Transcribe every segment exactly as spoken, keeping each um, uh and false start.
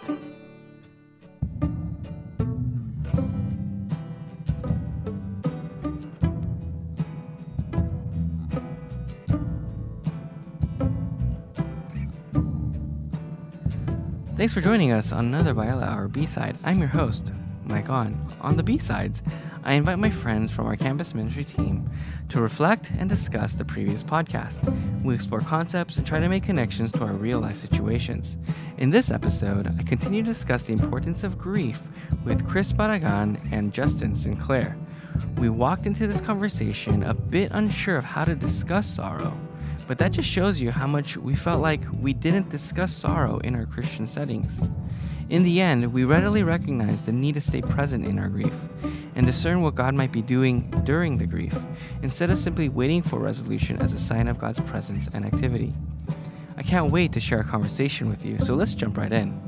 Thanks for joining us on another Biala Hour B-Side. I'm your host, Mike On. On the B-Sides, I invite my friends from our campus ministry team to reflect and discuss the previous podcast. We explore concepts and try to make connections to our real-life situations. In this episode, I continue to discuss the importance of grief with Chris Barragan and Justin Sinclair. We walked into this conversation a bit unsure of how to discuss sorrow, but that just shows you how much we felt like we didn't discuss sorrow in our Christian settings. In the end, we readily recognized the need to stay present in our grief and discern what God might be doing during the grief, instead of simply waiting for resolution as a sign of God's presence and activity. I can't wait to share a conversation with you, so let's jump right in.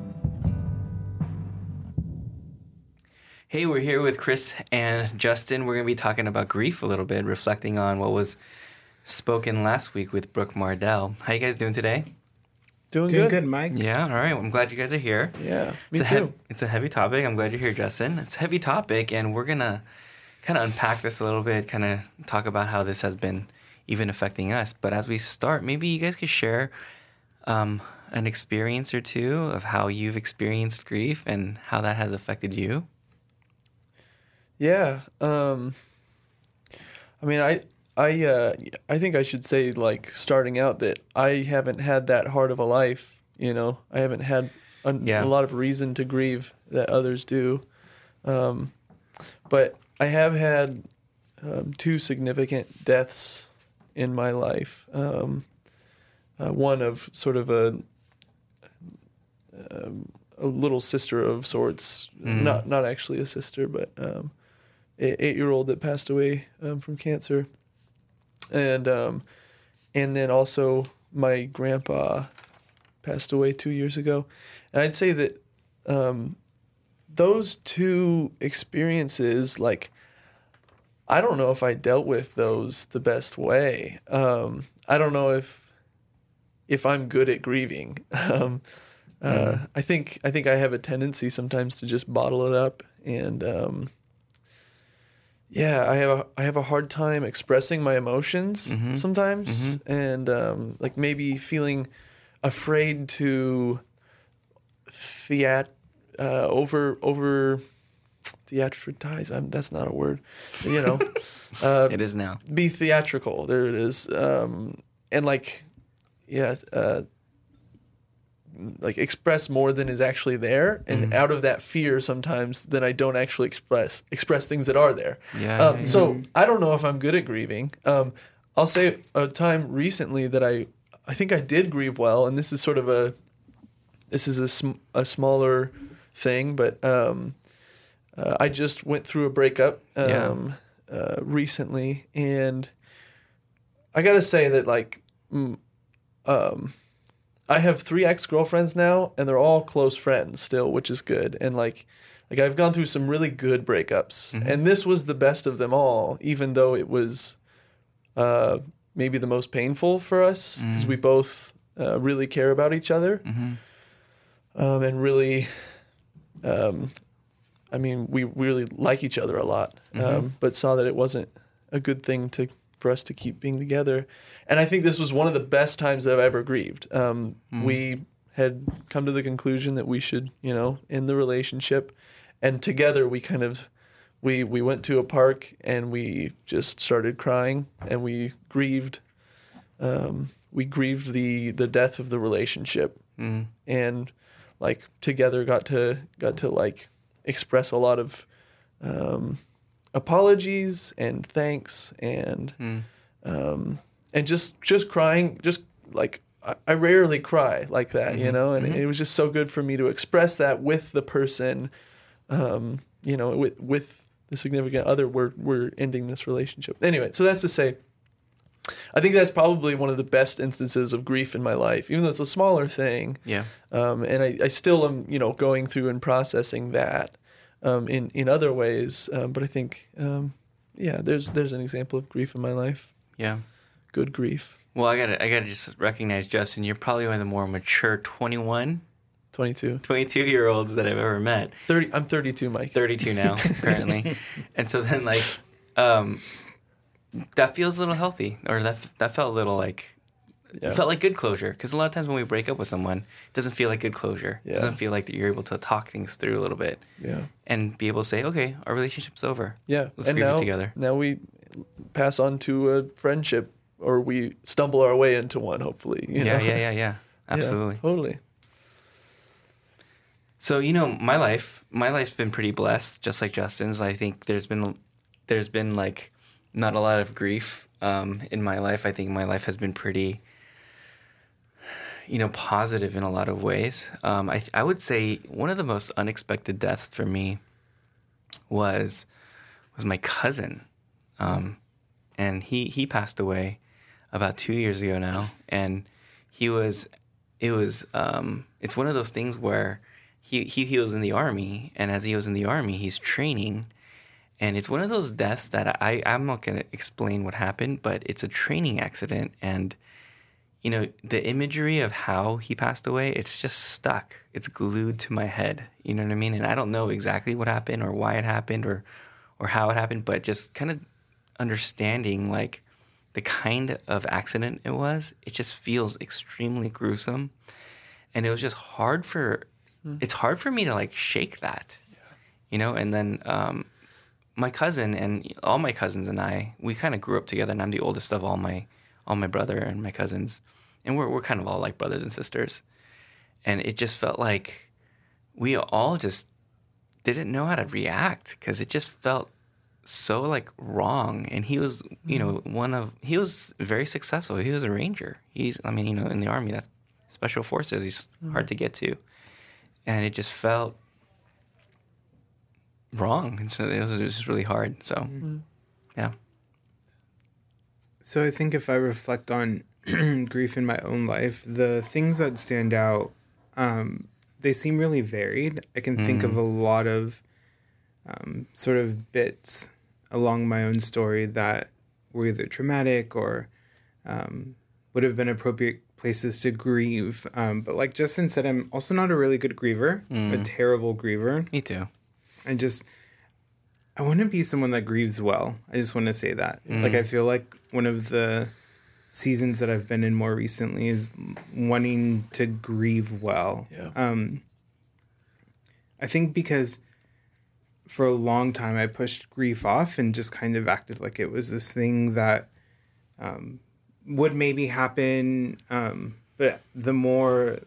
Hey, we're here with Chris and Justin. We're going to be talking about grief a little bit, reflecting on what was spoken last week with Brooke Mardell. How you guys doing today? Doing, Doing good. good, Mike. Yeah, all right. Well, I'm glad you guys are here. Yeah, me it's a too. Hev- it's a heavy topic. I'm glad you're here, Justin. It's a heavy topic, and we're going to kind of unpack this a little bit, kind of talk about how this has been even affecting us. But as we start, maybe you guys could share um, an experience or two of how you've experienced grief and how that has affected you. Yeah. Um, I mean, I... I uh, I think I should say, like, starting out, that I haven't had that hard of a life, you know. I haven't had a, Yeah. a lot of reason to grieve that others do. Um, but I have had um, two significant deaths in my life. Um, uh, one of sort of a um, a little sister of sorts, Mm. not not actually a sister, but um, an eight-year-old that passed away um, from cancer. And um, and then also my grandpa passed away two years ago. And I'd say that um, those two experiences, like, I don't know if I dealt with those the best way. Um, I don't know if if I'm good at grieving. um, uh, Mm. I think I think I have a tendency sometimes to just bottle it up and. Um, Yeah, I have a I have a hard time expressing my emotions Mhm. sometimes, Mhm. and um, like maybe feeling afraid to theat uh, over over theatricize. I'm, that's not a word, you know. uh, It is now. be theatrical. There it is. Um, and like, yeah, uh, like express more than is actually there, and Mhm. out of that fear, sometimes then I don't actually express express things that are there. Yeah. Um, yeah, so yeah. I don't know if I'm good at grieving. Um, I'll say a time recently that I I think I did grieve well, and this is sort of a this is a sm- a smaller thing, but um, uh, I just went through a breakup um, Yeah. uh, recently, and I gotta say that like. Mm, um, I have three ex-girlfriends now, and they're all close friends still, which is good. And like, like I've gone through some really good breakups, Mhm. and this was the best of them all, even though it was uh, maybe the most painful for us because Mm. we both uh, really care about each other, Mhm. um, and really, um, I mean, we really like each other a lot, Mhm. um, but saw that it wasn't a good thing to for us to keep being together. And I think this was one of the best times that I've ever grieved. Um, Mhm. We had come to the conclusion that we should, you know, end the relationship. And together we kind of, we, we went to a park and we just started crying and we grieved, um, we grieved the, the death of the relationship. Mm. And like together got to, got to like express a lot of, um, apologies and thanks and Mm. um, and just just crying, just like I, I rarely cry like that, you Mhm, know, and mhm. it was just so good for me to express that with the person, um, you know, with with the significant other. We're we're ending this relationship anyway. So that's to say, I think that's probably one of the best instances of grief in my life, even though it's a smaller thing. Yeah. Um, and I, I still am, you know, going through and processing that um, in in other ways. Um, but I think, um, yeah, there's there's an example of grief in my life. Yeah. Good grief. Well, I gotta, I gotta just recognize, Justin, you're probably one of the more mature twenty-one twenty-two. twenty-two-year-olds that I've ever met. thirty. I'm thirty-two, Mike. thirty-two now, currently. And so then, like, um, that feels a little healthy. Or that that felt a little, like, Yeah. it felt like good closure. Because a lot of times when we break up with someone, it doesn't feel like good closure. Yeah. It doesn't feel like that you're able to talk things through a little bit. Yeah. And be able to say, okay, our relationship's over. Yeah. Let's and grieve now, it together. Now we pass on to a friendship, or we stumble our way into one, hopefully. You Yeah, know? yeah, yeah, yeah. Absolutely. Yeah, totally. So, you know, my life, my life's been pretty blessed, just like Justin's. I think there's been, there's been like not a lot of grief um, in my life. I think my life has been pretty, you know, positive in a lot of ways. Um, I I would say one of the most unexpected deaths for me was was my cousin, um, and he he passed away about two years ago now, and he was, it was, um, it's one of those things where. He, he he was in the Army, and as he was in the Army, he's training. And it's one of those deaths that I, I'm not going to explain what happened, but it's a training accident. And, you know, the imagery of how he passed away, it's just stuck. It's glued to my head. You know what I mean? And I don't know exactly what happened or why it happened or, or how it happened, but just kind of understanding, like, the kind of accident it was, it just feels extremely gruesome. And it was just hard for... It's hard for me to, like, shake that, yeah. you know? And then um, my cousin and all my cousins and I, we kind of grew up together, and I'm the oldest of all my all my brother and my cousins. And we're we're kind of all like brothers and sisters. And it just felt like we all just didn't know how to react because it just felt so, like, wrong. And he was, you know, one of, he was very successful. He was a ranger. He's, I mean, you know, in the Army, that's special forces. He's mm-hmm. hard to get to. And it just felt wrong. And so it was, it was just really hard. So, mm-hmm. yeah. So I think if I reflect on grief in my own life, the things that stand out, um, they seem really varied. I can mm-hmm. think of a lot of um, sort of bits along my own story that were either traumatic or um, would have been appropriate places to grieve. Um, but like Justin said, I'm also not a really good griever, mm. a terrible griever. Me too. I just, I want to be someone that grieves well. I just want to say that. Mm. Like, I feel like one of the seasons that I've been in more recently is wanting to grieve well. Yeah. Um, I think because for a long time I pushed grief off and just kind of acted like it was this thing that, um, would maybe happen, um, but the more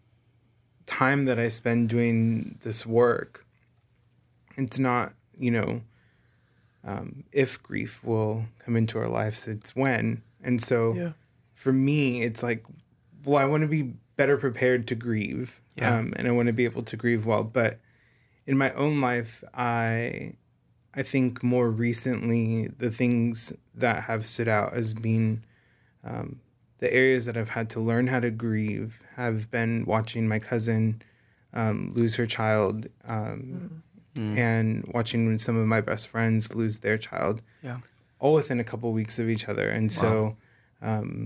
time that I spend doing this work, it's not, you know, um, if grief will come into our lives, it's when. And so yeah. for me, it's like, well, I want to be better prepared to grieve, yeah. um, and I want to be able to grieve well. But in my own life, I, I think more recently, the things that have stood out as being Um, the areas that I've had to learn how to grieve have been watching my cousin um, lose her child um, mm. and watching some of my best friends lose their child, yeah. all within a couple weeks of each other. And wow. so, um,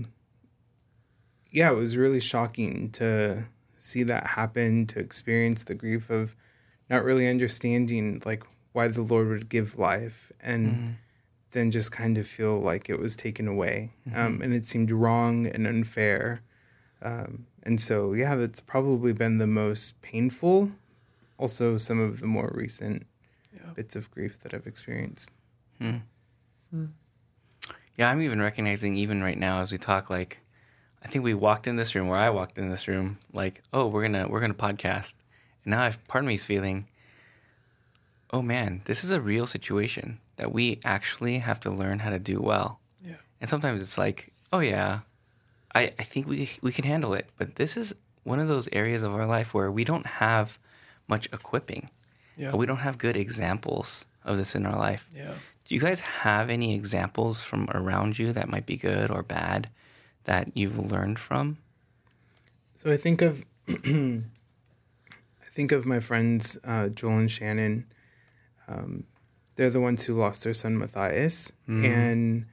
yeah, it was really shocking to see that happen, to experience the grief of not really understanding, like, why the Lord would give life and mm. then just kind of feel like it was taken away. Mm-hmm. Um, and it seemed wrong and unfair. Um, and so, yeah, that's probably been the most painful. Also, some of the more recent yeah. bits of grief that I've experienced. Hmm. Hmm. Yeah, I'm even recognizing, even right now as we talk, like, I think we walked in this room, or I walked in this room, like, oh, we're gonna we're gonna podcast. And now I've, part of me is feeling, oh man, this is a real situation that we actually have to learn how to do well. Yeah. And sometimes it's like, oh yeah, I, I think we we can handle it. But this is one of those areas of our life where we don't have much equipping. Yeah. We don't have good examples of this in our life. Yeah. Do you guys have any examples from around you that might be good or bad that you've learned from? So I think of I think of my friends uh, Joel and Shannon. Um, they're the ones who lost their son Matthias, mm-hmm. and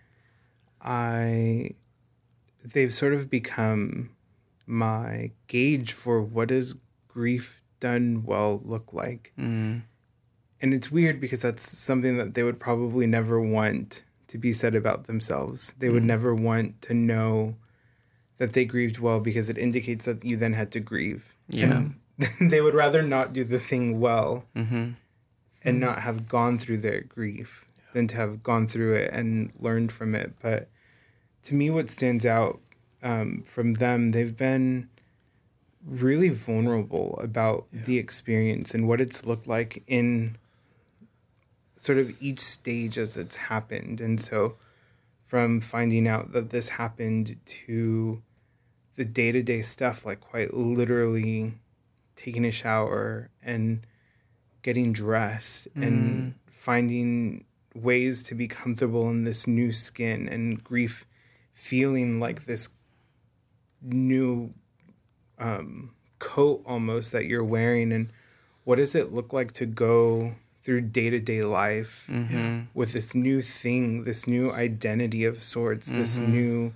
I they've sort of become my gauge for what does grief done well look like? Mm. And it's weird because that's something that they would probably never want to be said about themselves. They would Mm. never want to know that they grieved well because it indicates that you then had to grieve. Yeah. And they would rather not do the thing well Mm-hmm. and not have gone through their grief than to have gone through it and learned from it. But to me, what stands out um, from them, they've been really vulnerable about Yeah. the experience and what it's looked like in sort of each stage as it's happened. And so from finding out that this happened to the day-to-day stuff, like quite literally taking a shower and getting dressed Mm. and finding ways to be comfortable in this new skin, and grief feeling like this new um, coat almost that you're wearing. And what does it look like to go through day-to-day life Mm-hmm. with this new thing, this new identity of sorts, this Mhm. new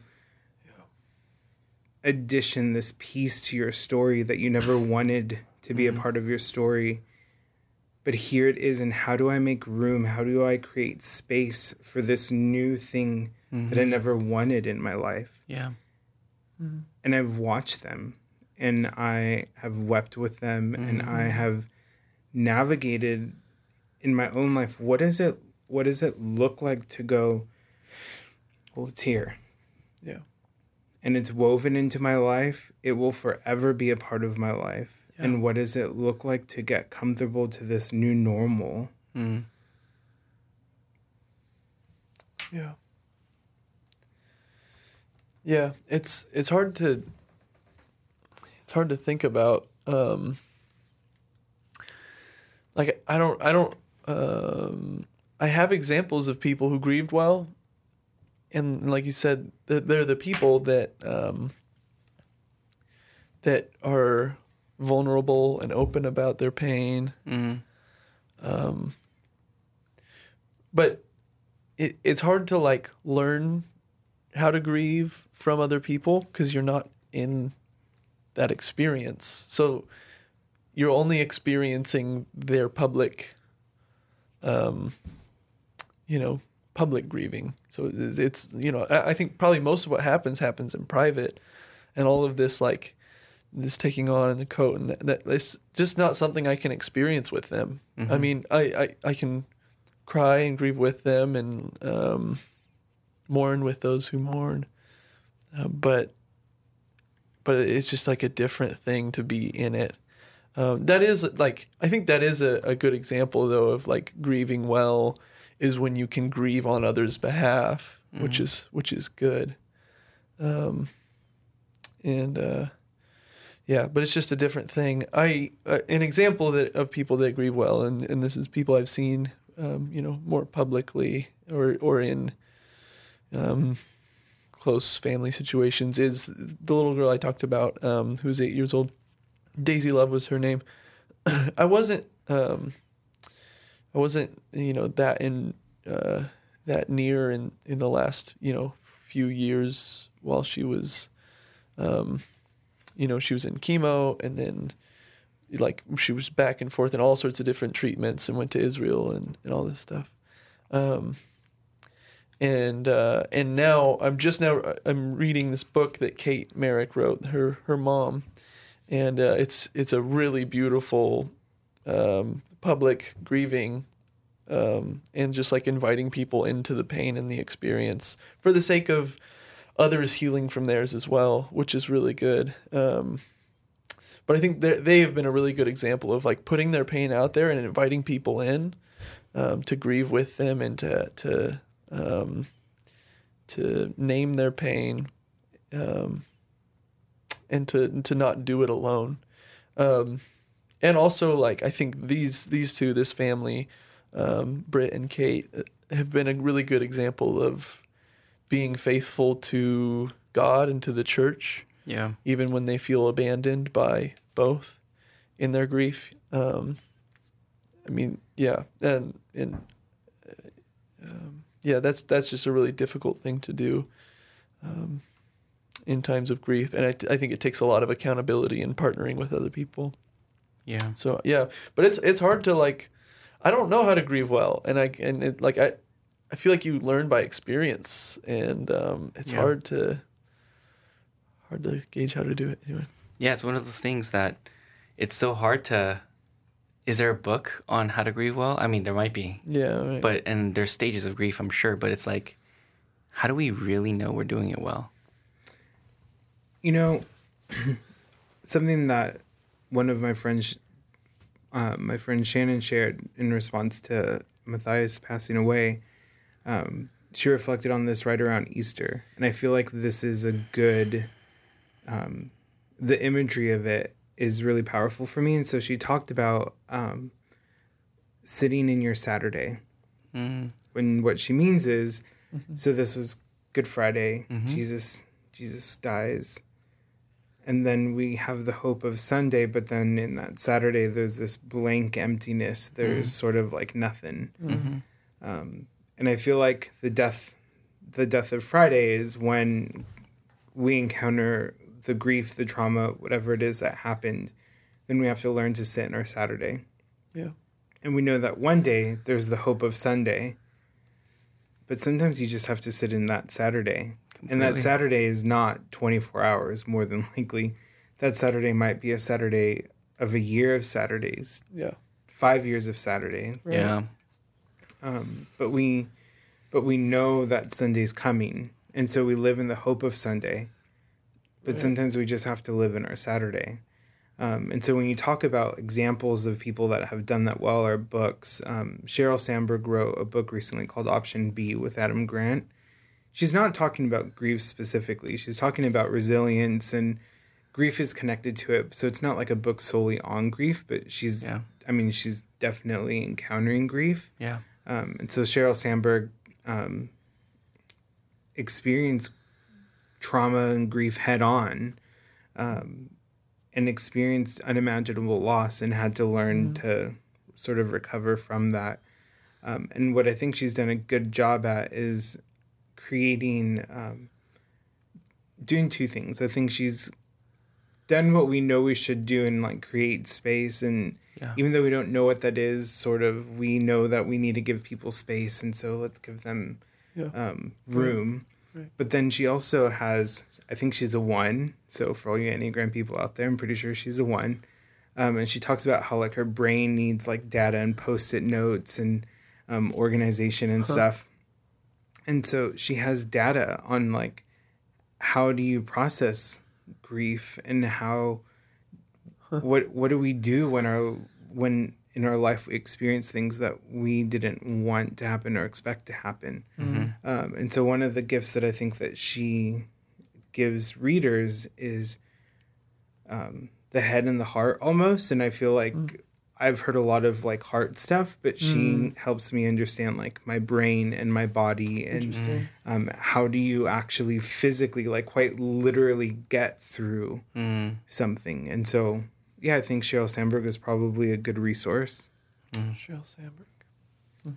addition, this piece to your story that you never wanted to be Mhm. a part of your story. But here it is, and how do I make room? How do I create space for this new thing Mm-hmm. that I never wanted in my life? Yeah. Mm-hmm. And I've watched them, and I have wept with them, and Mhm. I have navigated in my own life. What is it? What does it look like to go, well, it's here. Yeah. And it's woven into my life. It will forever be a part of my life. Yeah. And what does it look like to get comfortable to this new normal? Mm. Yeah. Yeah, it's it's hard to it's hard to think about um like I don't I don't um I have examples of people who grieved well, and like you said, that they're the people that um that are vulnerable and open about their pain. Mm. Um, but it, it's hard to like learn how to grieve from other people because you're not in that experience. So you're only experiencing their public, um, you know, public grieving. So it's, it's you know, I, I think probably most of what happens happens in private, and all of this like this taking on in the coat and that, that it's just not something I can experience with them. Mhm. I mean, I, I, I can cry and grieve with them and um, mourn with those who mourn, uh, but but it's just like a different thing to be in it. Um, that is like I think that is a, a good example though of like grieving well is when you can grieve on others' behalf, Mhm. which is which is good. Um, and uh, yeah, but it's just a different thing. I uh, an example that of people that grieve well, and, and this is people I've seen, um, you know, more publicly or or in um, close family situations is the little girl I talked about, um, who was eight years old. Daisy Love was her name. I wasn't, um, I wasn't, you know, that in uh, that near in in the last, you know, few years while she was. Um, you know, she was in chemo, and then like she was back and forth in all sorts of different treatments and went to Israel and, and all this stuff. Um, and, uh, and now I'm just now, I'm reading this book that Kate Merrick wrote, her, her mom. And, uh, it's, it's a really beautiful, um, public grieving, um, and just like inviting people into the pain and the experience for the sake of others healing from theirs as well, which is really good. Um, but I think they have been a really good example of like putting their pain out there and inviting people in um, to grieve with them and to to um, to name their pain, um, and to to not do it alone. Um, and also, like I think these these two, this family, um, Britt and Kate, have been a really good example of being faithful to God and to the church, Yeah. even when they feel abandoned by both in their grief. Um, I mean, yeah, and and uh, um, yeah, that's that's just a really difficult thing to do um, in times of grief, and I, I think it takes a lot of accountability and partnering with other people. Yeah. So yeah, but it's it's hard to like, I don't know how to grieve well, and I and it like I, I feel like you learn by experience, and um, it's Yeah. hard to, hard to gauge how to do it anyway. Yeah, it's one of those things that it's so hard to. Is there a book on how to grieve well? I mean, there might be. Yeah, right. But and there's stages of grief, I'm sure. But it's like, how do we really know we're doing it well? You know, something that one of my friends, uh, my friend Shannon shared in response to Matthias passing away. Um, she reflected on this right around Easter, and I feel like this is a good. Um, the imagery of it is really powerful for me, and so she talked about um, sitting in your Saturday. Mm. When what she means is, mm-hmm. so this was Good Friday. Mm-hmm. Jesus, Jesus dies. And then we have the hope of Sunday, but then in that Saturday, there's this blank emptiness. There's mm-hmm. sort of like nothing. Mm-hmm. Um, and I feel like the death, the death of Friday is when we encounter the grief, the trauma, whatever it is that happened. Then we have to learn to sit in our Saturday. Yeah. And we know that one day there's the hope of Sunday. But sometimes you just have to sit in that Saturday. Completely. And that Saturday is not twenty-four hours, more than likely. That Saturday might be a Saturday of a year of Saturdays. Yeah. Five years of Saturday. Right. Yeah. Um, but we but we know that Sunday's coming. And so we live in the hope of Sunday. But right. sometimes we just have to live in our Saturday. Um, and so when you talk about examples of people that have done that well or books, um, Sheryl Sandberg wrote a book recently called Option B with Adam Grant. She's not talking about grief specifically. She's talking about resilience, and grief is connected to it. So it's not like a book solely on grief, but she's, yeah. I mean, she's definitely encountering grief. Yeah. Um, and so Sheryl Sandberg um, experienced trauma and grief head on. Um, and experienced unimaginable loss and had to learn mm-hmm. to sort of recover from that. Um, and what I think she's done a good job at is creating, um, doing two things. I think she's done what we know we should do and like create space. And yeah. even though we don't know what that is, sort of, we know that we need to give people space. And so let's give them yeah. um, room. Right. Right. But then she also has... I think she's a one. So for all you Enneagram people out there, I'm pretty sure she's a one. Um, and she talks about how like her brain needs like data and post-it notes and um, organization and huh. stuff. And so she has data on like, how do you process grief and how, huh. what, what do we do when our, when in our life we experience things that we didn't want to happen or expect to happen. Mm-hmm. Um, and so one of the gifts that I think that she gives readers is um, the head and the heart almost. And I feel like mm. I've heard a lot of like heart stuff, but she mm. helps me understand like my brain and my body and um, how do you actually physically, like quite literally get through mm. something. And so, yeah, I think Sheryl Sandberg is probably a good resource. Mm. Sheryl Sandberg. Mm.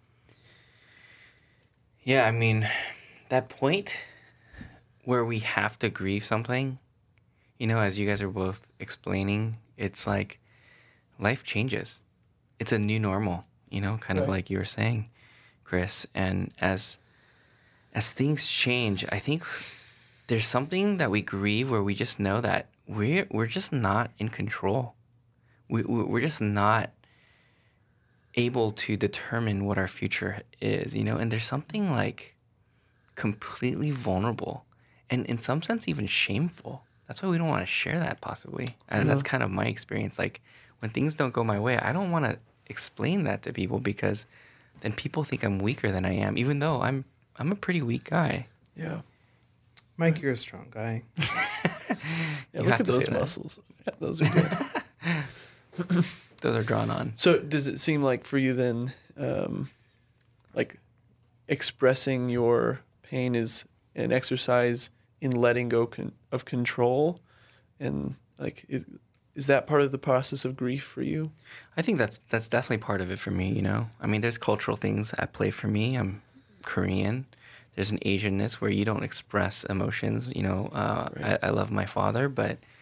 Yeah, I mean, that point where we have to grieve something, you know, as you guys are both explaining, it's like life changes. It's a new normal, you know, kind right. of like you were saying, Chris. And as as things change, I think there's something that we grieve where we just know that we're we're just not in control. We we're just not able to determine what our future is, you know. And there's something like completely vulnerable. And in some sense, even shameful. That's why we don't want to share that, possibly. And mm-hmm. that's kind of my experience. Like, when things don't go my way, I don't want to explain that to people because then people think I'm weaker than I am, even though I'm I'm a pretty weak guy. Yeah. Mike, you're a strong guy. yeah, look at those muscles. Yeah, those are good. Those are drawn on. So does it seem like for you then, um, like, expressing your pain is an exercise in letting go con- of control, and like is, is that part of the process of grief for you? I think that's that's definitely part of it for me, you know. I mean, there's cultural things at play for me. I'm Korean. There's an Asianness where you don't express emotions, you know. Uh, right. I, I love my father, but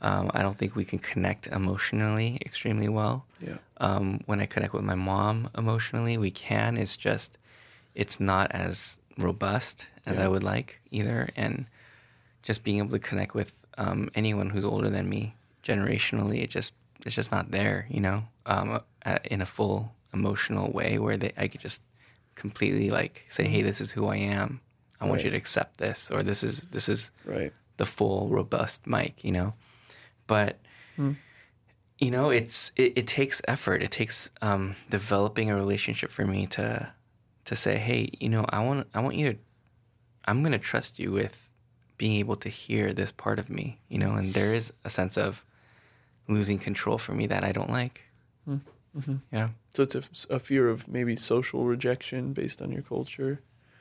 Um, I don't think we can connect emotionally extremely well. Yeah. Um, when I connect with my mom emotionally, we can. It's just, it's not as robust as Yeah. I would like either. And just being able to connect with um, anyone who's older than me generationally, it just it's just not there, you know, um, uh, in a full emotional way where they I could just completely like say, hey, this is who I am. I want Right. you to accept this, or this is this is Right. the full robust Mike, you know. But Hmm. you know, it's it, it takes effort. It takes um, developing a relationship for me to to say, hey, you know, I want I want you to I'm gonna trust you with being able to hear this part of me, you know. And there is a sense of losing control for me that I don't like. Mm-hmm. Yeah. So it's a, a fear of maybe social rejection based on your culture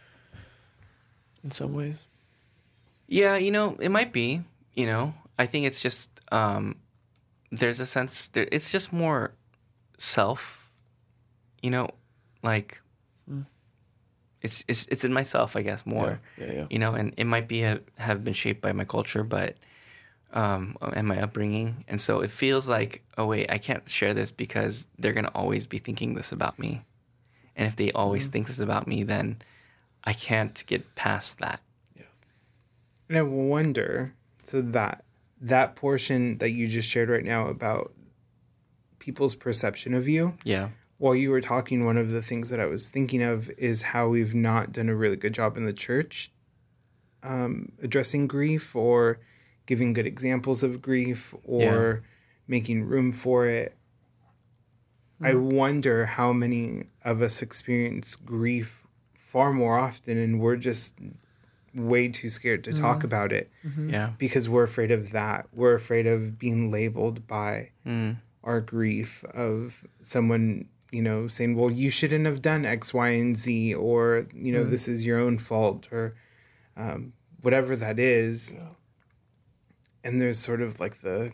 in some ways. Yeah, you know, it might be, you know. I think it's just um, there's a sense there, it's just more self, you know, like Mm. it's it's it's in myself, I guess, more. Yeah, yeah, yeah. You know, and it might be a, have been shaped by my culture, but um, and my upbringing, and so it feels like, oh wait, I can't share this because they're gonna always be thinking this about me, and if they always Mhm. think this about me, then I can't get past that. And I wonder, so that that portion that you just shared right now about people's perception of you, Yeah, while you were talking, one of the things that I was thinking of is how we've not done a really good job in the church um, addressing grief or giving good examples of grief or making room for it. I wonder how many of us experience grief far more often, and we're just way too scared to talk about it yeah, because we're afraid of that. We're afraid of being labeled by mm. our grief, of someone, you know, saying, well, you shouldn't have done X, Y, and Z, or, you know, Mm. this is your own fault, or um, whatever that is. Yeah. And there's sort of like the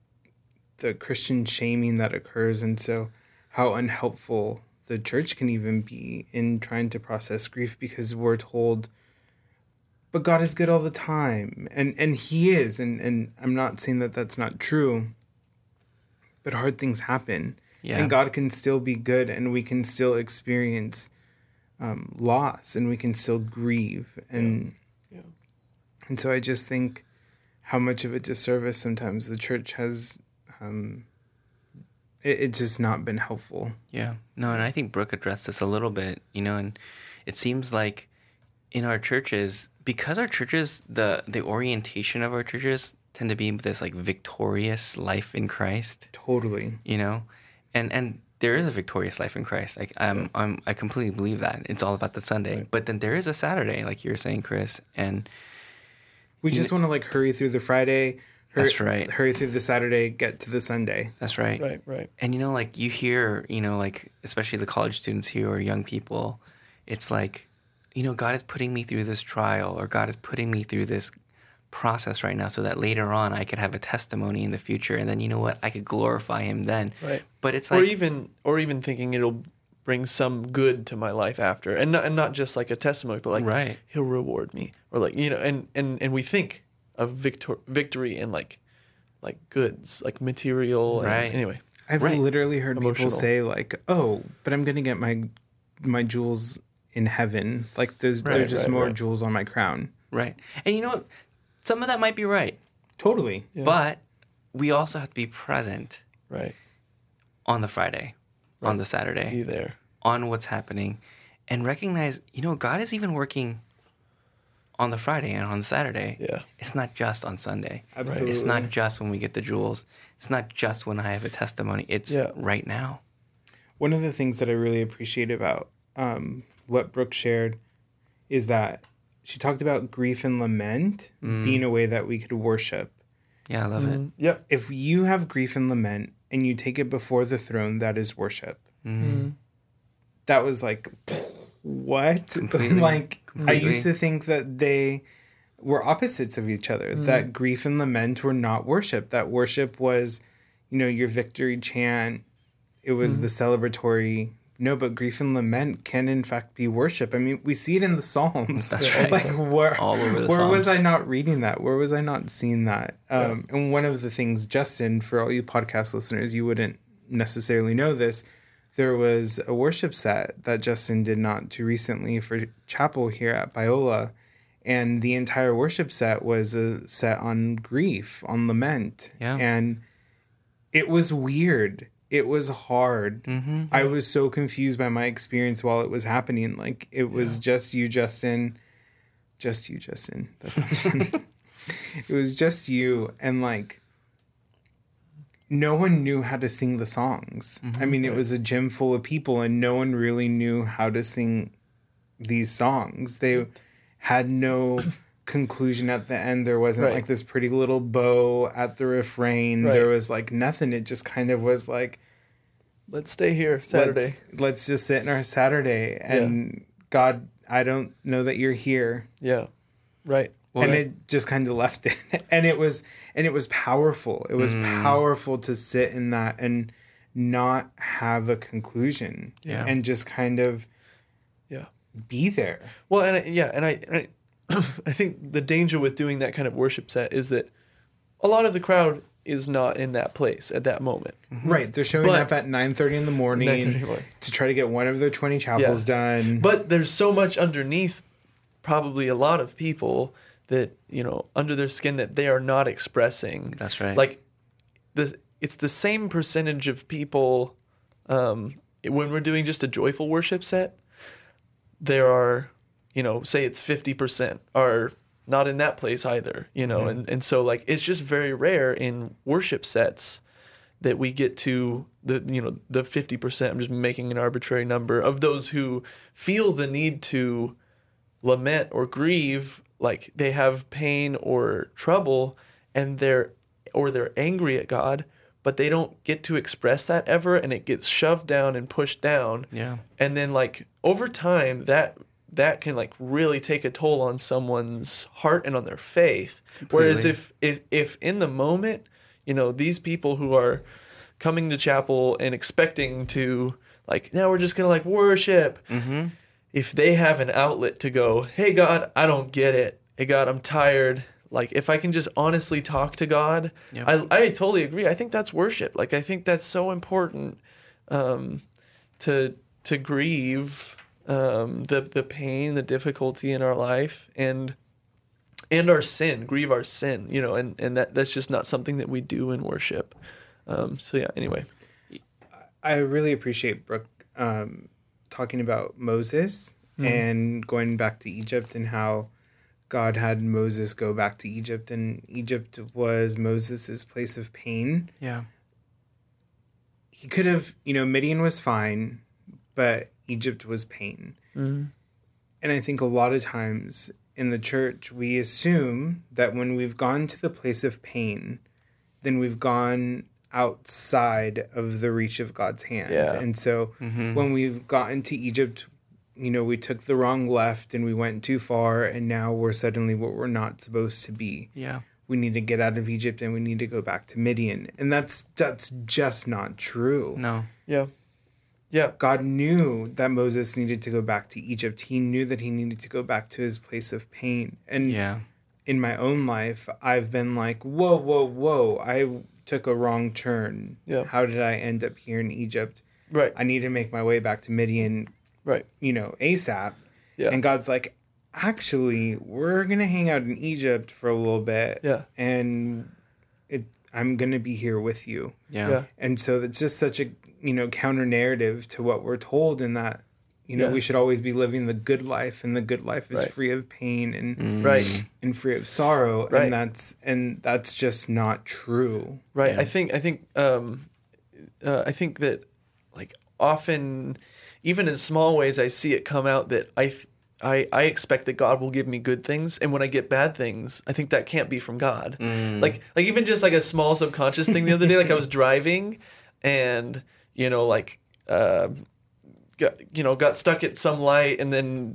the Christian shaming that occurs, and so how unhelpful the church can even be in trying to process grief, because we're told, but God is good all the time, and and He is, and and I'm not saying that that's not true, but hard things happen, Yeah. and God can still be good, and we can still experience um, loss, and we can still grieve, and Yeah. and so I just think how much of a disservice sometimes the church has. Um, it, it's just not been helpful. Yeah. No, and I think Brooke addressed this a little bit, you know, and it seems like in our churches, because our churches, the the orientation of our churches tend to be this like victorious life in Christ, Totally. you know, and and there is a victorious life in Christ. Like I'm I'm I completely believe that it's all about the Sunday, Right. but then there is a Saturday, like you were saying, Chris, and We You just kn- want to like hurry through the Friday. Hurry, That's right. Hurry through the Saturday, get to the Sunday. that's right. Right, right. And you know, like you hear, you know, like especially the college students here or young people, it's like, you know, God is putting me through this trial, or God is putting me through this process right now so that later on I could have a testimony in the future, and then you know what, I could glorify Him then. Right. But it's Or like, even or even thinking it'll bring some good to my life after. And not and not just like a testimony, but like right, he'll reward me. Or like, you know, and, and, and we think of victor victory in like like goods, like material and Right. anyway. I've Right. literally heard Emotional. people say like, "Oh, but I'm gonna get my my jewels in heaven. Like there's Right, there's just right, more right. jewels on my crown." right. And you know what, some of that might be right, Totally. Yeah. but we also have to be present Right. on the Friday, on Right. the Saturday, Be there. on what's happening, and recognize, you know, God is even working on the Friday and on the Saturday. Yeah. It's not just on Sunday. Absolutely. It's not just when we get the jewels. It's not just when I have a testimony. It's Yeah. right now. One of the things that I really appreciate about um, what Brooke shared is that she talked about grief and lament Mm. being a way that we could worship. Yeah, I love it. Mm, Yep. If you have grief and lament and you take it before the throne, that is worship. Mm. That was like, what? Completely. like, I Completely. used to think that they were opposites of each other, that grief and lament were not worship, that worship was, you know, your victory chant. It was the celebratory no, but grief and lament can in fact be worship. I mean, we see it in the Psalms. That's right. Like where, All over the where Psalms. was I not reading that? Where was I not seeing that? Um, yeah. And one of the things, Justin, for all you podcast listeners, you wouldn't necessarily know this. There was a worship set that Justin did not too recently for chapel here at Biola. And the entire worship set was a set on grief, on lament. Yeah. And it was weird. It was hard. Mm-hmm. I was so confused by my experience while it was happening. Like, it was yeah. just you, Justin. Just you, Justin. That's funny. It was just you. And, like, no one knew how to sing the songs. Mm-hmm. I mean, it was a gym full of people, and no one really knew how to sing these songs. They had no conclusion at the end. There wasn't right. like this pretty little bow at the refrain. Right. There was like nothing. It just kind of was like, let's stay here Saturday. Let's, let's just sit in our Saturday. And yeah. God, I don't know that you're here. Yeah. Right. Well, and right. it just kind of left it. And it was, and it was powerful. It was mm. powerful to sit in that and not have a conclusion. Yeah. And just kind of yeah. be there. Well, and I, yeah. And I, and I I think the danger with doing that kind of worship set is that a lot of the crowd is not in that place at that moment. Mm-hmm. Right. They're showing but, up at nine thirty in the morning, in the morning to try to get one of their twenty chapels yeah. done. But there's so much underneath probably a lot of people that, you know, under their skin that they are not expressing. That's right. Like, the it's the same percentage of people um, when we're doing just a joyful worship set, there are... you know, say it's fifty percent are not in that place either, you know, mm-hmm. and, and so like, it's just very rare in worship sets that we get to the, you know, the fifty percent, I'm just making an arbitrary number, of those who feel the need to lament or grieve, like they have pain or trouble and they're, or they're angry at God, but they don't get to express that ever. And it gets shoved down and pushed down. Yeah. And then like over time that, that can like really take a toll on someone's heart and on their faith. Completely. Whereas if, if if in the moment, you know, these people who are coming to chapel and expecting to like, now we're just gonna like worship. Mm-hmm. If they have an outlet to go, hey God, I don't get it. Hey God, I'm tired. Like if I can just honestly talk to God, yep. I I totally agree. I think that's worship. Like I think that's so important um, to to grieve. Um, the the pain, the difficulty in our life, and and our sin, grieve our sin, you know, and, and that, that's just not something that we do in worship. Um, so yeah, anyway. I really appreciate Brooke um, talking about Moses mm-hmm. and going back to Egypt and how God had Moses go back to Egypt, and Egypt was Moses' place of pain. Yeah. He could have, you know, Midian was fine, but Egypt was pain. Mm-hmm. And I think a lot of times in the church, we assume that when we've gone to the place of pain, then we've gone outside of the reach of God's hand. Yeah. And so mm-hmm. when we've gotten to Egypt, you know, we took the wrong left and we went too far, and now we're suddenly what we're not supposed to be. Yeah. We need to get out of Egypt and we need to go back to Midian. And that's that's just not true. No. Yeah. Yeah. God knew that Moses needed to go back to Egypt. He knew that he needed to go back to his place of pain. And yeah. in my own life, I've been like, whoa, whoa, whoa. I took a wrong turn. Yeah. How did I end up here in Egypt? Right. I need to make my way back to Midian, right? You know, ASAP. Yeah. And God's like, actually, we're going to hang out in Egypt for a little bit. Yeah. And it, I'm going to be here with you. Yeah. yeah. And so it's just such a, you know, counter narrative to what we're told, in that, you know, yeah. we should always be living the good life, and the good life is right. free of pain and mm. right. and free of sorrow. Right. And that's, and that's just not true. Right. Yeah. I think, I think, um, uh, I think that like often, even in small ways, I see it come out that I, I, I expect that God will give me good things, and when I get bad things, I think that can't be from God. Mm. Like, like even just like a small subconscious thing the other day, like I was driving, and you know, like, uh, got, you know, got stuck at some light, and then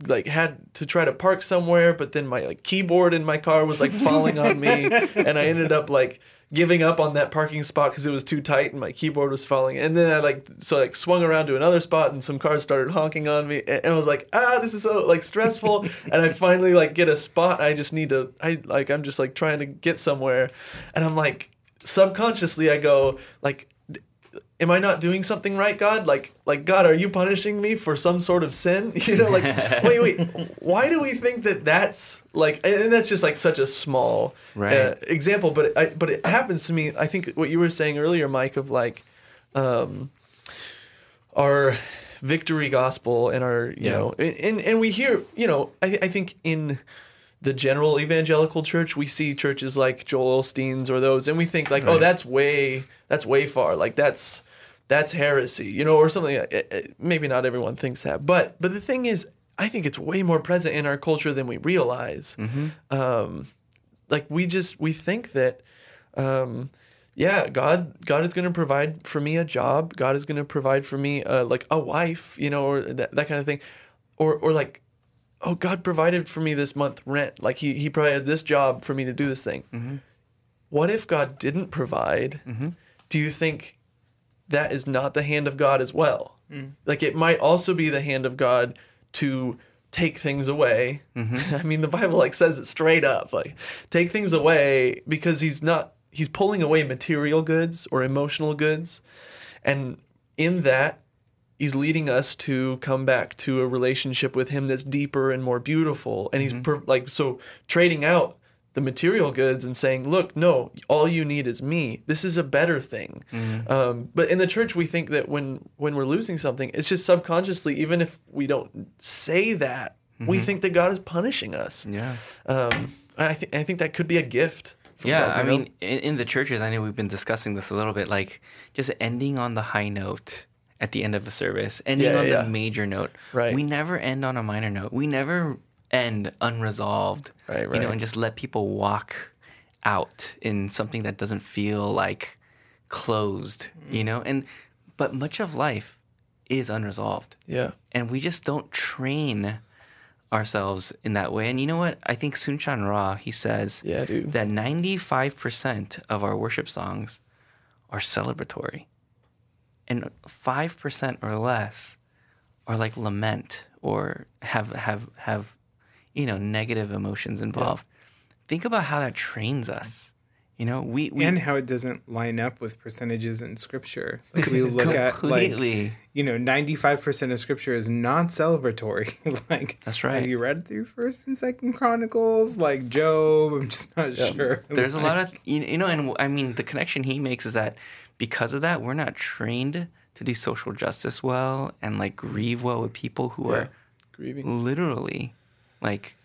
like had to try to park somewhere, but then my like keyboard in my car was like falling on me, and I ended up like giving up on that parking spot because it was too tight and my keyboard was falling. And then I like so like swung around to another spot and some cars started honking on me, and, and I was like, ah, this is so like stressful. And I finally like get a spot. I just need to I like I'm just like trying to get somewhere, and I'm like subconsciously I go like, am I not doing something right, God? Like, like God, are you punishing me for some sort of sin? You know, like, wait, wait, why do we think that that's like, and that's just like such a small right. uh, example, but it, I, but it happens to me. I think what you were saying earlier, Mike, of like, um, our victory gospel and our, you yeah. know, and and we hear, you know, I I think in the general evangelical church, we see churches like Joel Osteen's or those, and we think like, right. oh, that's way, that's way far. Like that's, that's heresy, you know, or something. Maybe not everyone thinks that, but, but the thing is, I think it's way more present in our culture than we realize. Mm-hmm. Um, like we just, we think that, um, yeah, God, God is going to provide for me a job. God is going to provide for me, uh, like a wife, you know, or that, that kind of thing. Or, or like, oh, God provided for me this month rent. Like he, he provided this job for me to do this thing. Mm-hmm. What if God didn't provide? Mm-hmm. Do you think that is not the hand of God as well? Mm. Like it might also be the hand of God to take things away. Mm-hmm. I mean, the Bible like says it straight up, like take things away because he's not, he's pulling away material goods or emotional goods. And in that, he's leading us to come back to a relationship with him that's deeper and more beautiful. And he's Mm-hmm. per, like, so trading out the material goods and saying, look, no, all you need is me. This is a better thing. Mm-hmm. Um, but in the church, we think that when, when we're losing something, it's just subconsciously, even if we don't say that, mm-hmm. we think that God is punishing us. Yeah. Um, I think, I think that could be a gift. Yeah, God, I you know? mean, in, in the churches, I know we've been discussing this a little bit, like just ending on the high note at the end of a service, ending Yeah, on yeah. the major note. Right. We never end on a minor note. We never end unresolved. Right, You right. know, and just let people walk out in something that doesn't feel like closed, Mm. you know? And but much of life is unresolved. Yeah. And we just don't train ourselves in that way. And you know what? I think Sun Chan Ra, he says Yeah, dude. that ninety-five percent of our worship songs are celebratory. And five percent or less are like lament or have have have you know negative emotions involved. Think about how that trains us. You know, we, we and how it doesn't line up with percentages in scripture. Like we look at completely. like, you know, ninety-five percent of scripture is not celebratory. Like, That's right. Have you read through First and Second Chronicles? Like Job? I'm just not Yeah. sure. There's a Like, lot of you you know, and I mean the connection he makes is that because of that, we're not trained to do social justice well and like grieve well with people who Yeah. are Grieving. literally like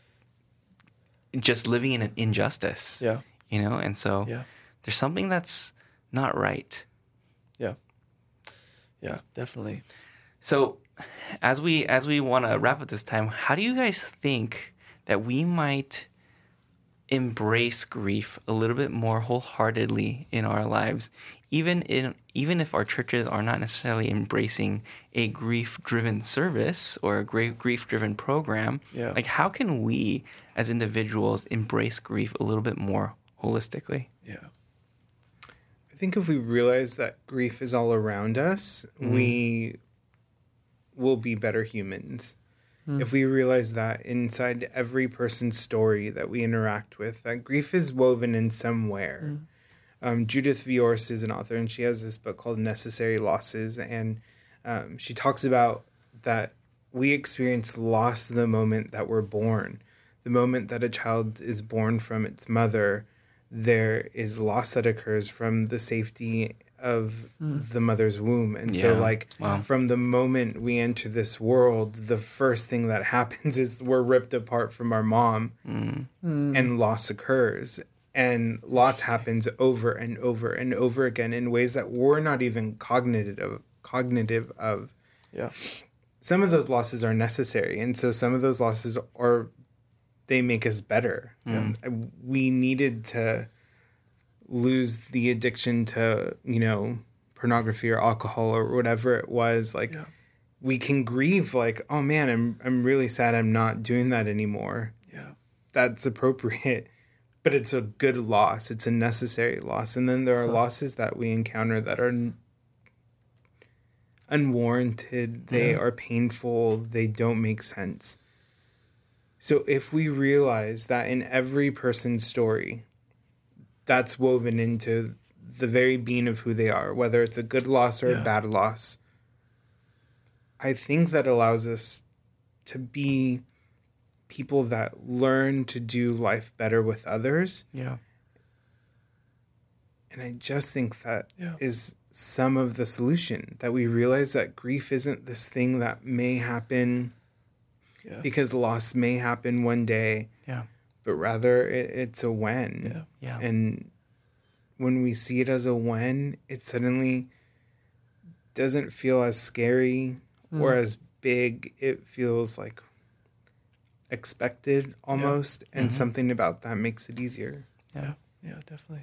just living in an injustice. Yeah. You know, and so Yeah. there's something that's not right. Yeah. Yeah, definitely. So as we as we want to wrap up this time, how do you guys think that we might embrace grief a little bit more wholeheartedly in our lives, even in even if our churches are not necessarily embracing a grief-driven service or a grief-driven program? Yeah. Like, how can we as individuals embrace grief a little bit more holistically? Yeah. I think if we realize that grief is all around us, Mm-hmm. we will be better humans. Mm. If we realize that inside every person's story that we interact with, that grief is woven in somewhere. Mm. Um, Judith Viors is an author, and she has this book called Necessary Losses, and um, she talks about that we experience loss the moment that we're born. The moment that a child is born from its mother, there is loss that occurs from the safety of the mother's womb. And so, Yeah. like, Wow. from the moment we enter this world, the first thing that happens is we're ripped apart from our mom, Mm. and loss occurs. And loss happens over and over and over again in ways that we're not even cognitive of, cognitive of. Yeah. Some of those losses are necessary, and so some of those losses are, they make us better. Mm. Um, we needed to lose the addiction to, you know, pornography or alcohol or whatever it was. Like, Yeah. we can grieve like, oh man, I'm I'm really sad I'm not doing that anymore. Yeah. That's appropriate. But it's a good loss. It's a necessary loss. And then there are huh. losses that we encounter that are n- unwarranted. They yeah. are painful. They don't make sense. So if we realize that in every person's story, that's woven into the very being of who they are, whether it's a good loss or yeah. a bad loss, I think that allows us to be people that learn to do life better with others. Yeah. And I just think that yeah. is some of the solution, that we realize that grief isn't this thing that may happen yeah. because loss may happen one day. Yeah. But rather it, it's a when. Yeah. Yeah. And when we see it as a when, it suddenly doesn't feel as scary mm. or as big. It feels like expected almost, yeah. and mm-hmm. something about that makes it easier. Yeah, yeah, definitely.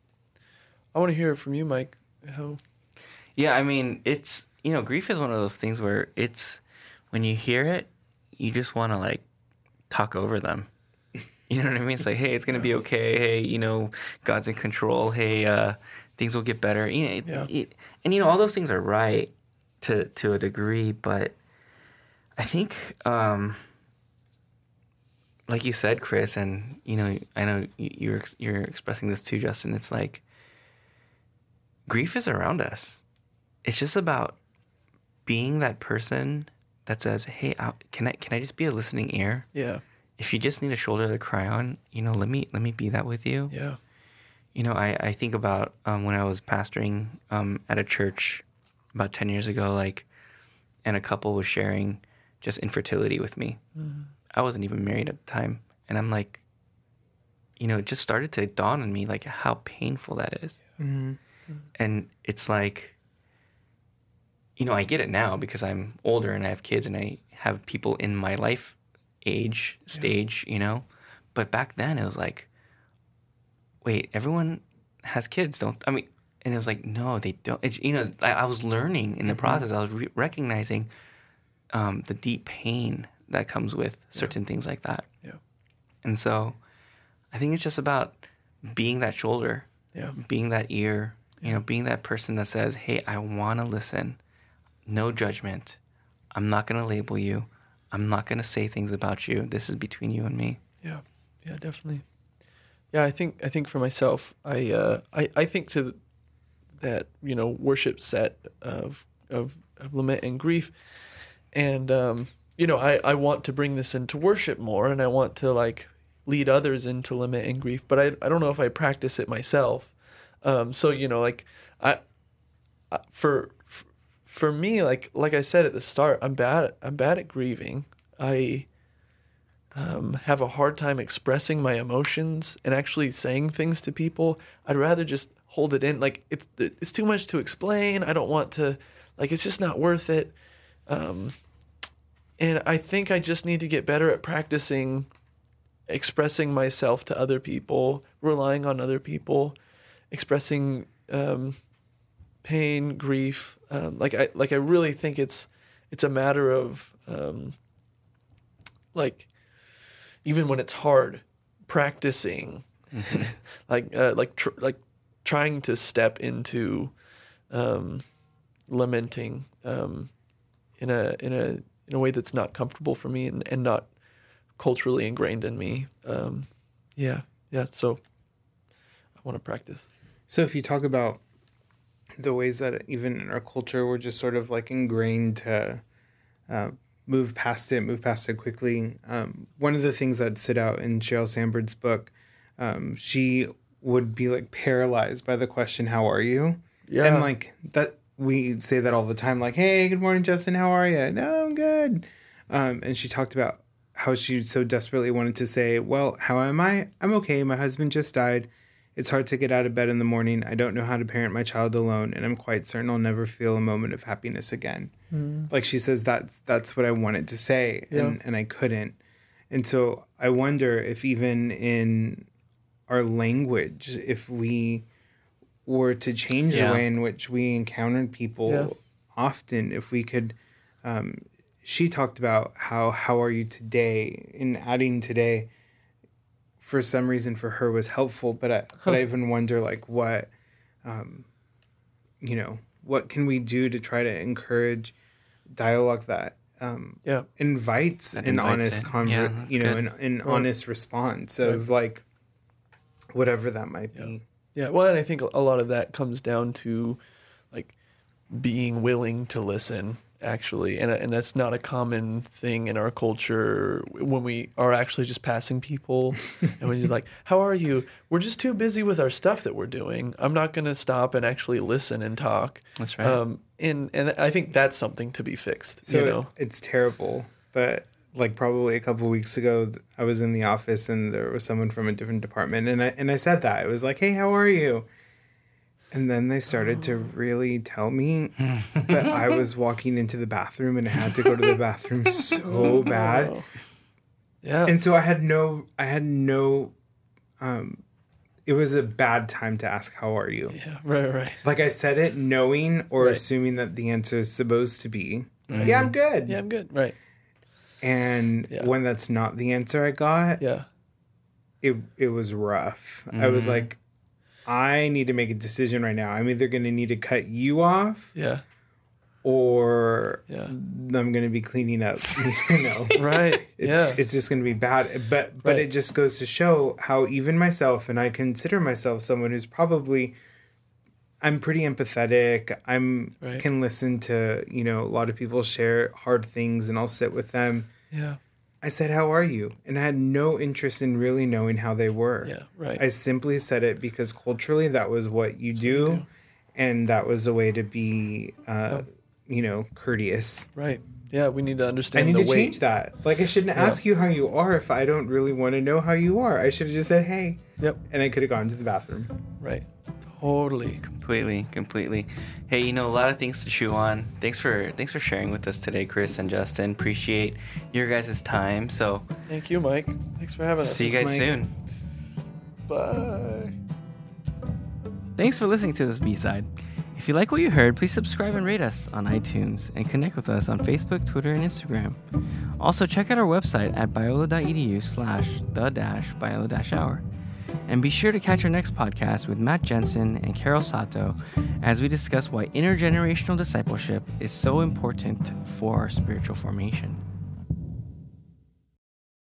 I want to hear it from you, Mike. How? Yeah, I mean, it's, you know, grief is one of those things where it's, when you hear it, you just want to like talk over them. You know what I mean? It's like, hey, it's going to be okay. Hey, you know, God's in control. Hey, uh, things will get better. You know, it, yeah. it, and, you know, all those things are right to, to a degree, but I think, um, like you said, Chris, and, you know, I know you're, you're expressing this too, Justin. It's like, grief is around us. It's just about being that person that says, hey, I'll, can I, can I just be a listening ear? Yeah. If you just need a shoulder to cry on, you know, let me let me be that with you. Yeah. You know, I, I think about um, when I was pastoring um, at a church about ten years ago, like, and a couple was sharing just infertility with me. Mm-hmm. I wasn't even married at the time. And I'm like, you know, it just started to dawn on me, like, how painful that is. Mm-hmm. And it's like, you know, I get it now because I'm older and I have kids and I have people in my life age stage, yeah. you know, but back then it was like, wait, everyone has kids, don't, I mean, and it was like, no, they don't, it, you know, I, I was learning in the mm-hmm. process, I was re- recognizing um, the deep pain that comes with certain yeah. things like that. Yeah. And so I think it's just about being that shoulder, yeah. being that ear, you yeah. know, being that person that says, hey, I want to listen, no judgment, I'm not going to label you, I'm not going to say things about you. This is between you and me. Yeah, yeah, definitely. Yeah, I think I think for myself, I uh, I, I think to that, you know, worship set of of, of lament and grief, and um, you know, I, I want to bring this into worship more, and I want to like lead others into lament and grief, but I I don't know if I practice it myself. Um, so you know, like I, I for. For me, like like I said at the start, I'm bad. I'm bad at grieving. I um, have a hard time expressing my emotions and actually saying things to people. I'd rather just hold it in. Like it's it's too much to explain. I don't want to. Like it's just not worth it. Um, and I think I just need to get better at practicing expressing myself to other people, relying on other people, expressing. Um, pain, grief, um, like I like I really think it's it's a matter of um, like even when it's hard, practicing, mm-hmm. like uh, like tr- like trying to step into um, lamenting um, in a in a in a way that's not comfortable for me and, and not culturally ingrained in me. Um, yeah, yeah. So I want to practice. So if you talk about the ways that even in our culture we're just sort of like ingrained to uh, move past it, move past it quickly. Um, one of the things that stood out in Sheryl Sandberg's book, um, she would be like paralyzed by the question, how are you? Yeah. And like that, we say that all the time, like, hey, good morning, Justin, how are you? No, I'm good. Um, and she talked about how she so desperately wanted to say, well, how am I? I'm okay. My husband just died. It's hard to get out of bed in the morning. I don't know how to parent my child alone, and I'm quite certain I'll never feel a moment of happiness again. Mm. Like she says, that's that's what I wanted to say, yeah. and, and I couldn't. And so I wonder if even in our language, if we were to change yeah. the way in which we encountered people yeah. often, if we could um, she talked about how, how are you today? And adding today, for some reason for her was helpful, but I, huh. but I even wonder like what, um, you know, what can we do to try to encourage dialogue that um, yeah. invites that an invites honest, conver- yeah, you know, good. an, an well, honest response of right. like whatever that might yeah. be. Yeah. Well, and I think a lot of that comes down to like being willing to listen, actually. And, and that's not a common thing in our culture when we are actually just passing people and we're just like, how are you? We're just too busy with our stuff that we're doing. I'm not going to stop and actually listen and talk. That's right. Um, and, and I think that's something to be fixed. So you know? it, it's terrible, but like probably a couple of weeks ago, I was in the office and there was someone from a different department, and I and I said that. It was like, hey, how are you? And then they started to really tell me that I was walking into the bathroom and I had to go to the bathroom so bad. Yeah. And so I had no, I had no, um, it was a bad time to ask, how are you? Yeah, right, right. Like I said it knowing or right. assuming that the answer is supposed to be, mm-hmm. yeah, I'm good. Yeah, I'm good. Right. And yeah. when that's not the answer I got, yeah, it it was rough. Mm-hmm. I was like, I need to make a decision right now. I'm either going to need to cut you off, yeah, or yeah. I'm going to be cleaning up. You know, right? It's, yeah, it's just going to be bad. But but right. it just goes to show how even myself, and I consider myself someone who's probably, I'm pretty empathetic. I'm right. can listen to, you know, a lot of people share hard things, and I'll sit with them. Yeah. I said, how are you? And I had no interest in really knowing how they were. Yeah, right. I simply said it because culturally that was what you, do, you do, and that was a way to be, uh, oh. you know, courteous. Right. Yeah, we need to understand. I need the to weight. change that. Like, I shouldn't yeah. ask you how you are if I don't really want to know how you are. I should have just said, hey. Yep. And I could have gone to the bathroom. Right. Totally. Completely, completely. Hey, you know, a lot of things to chew on. Thanks for thanks for sharing with us today, Chris and Justin. Appreciate your guys' time. So thank you, Mike. Thanks for having us. See you guys Mike. soon. Bye. Thanks for listening to this B-side. If you like what you heard, please subscribe and rate us on iTunes and connect with us on Facebook, Twitter, and Instagram. Also, check out our website at biola.edu slash the dash biola dash hour. And be sure to catch our next podcast with Matt Jensen and Carol Sato as we discuss why intergenerational discipleship is so important for our spiritual formation.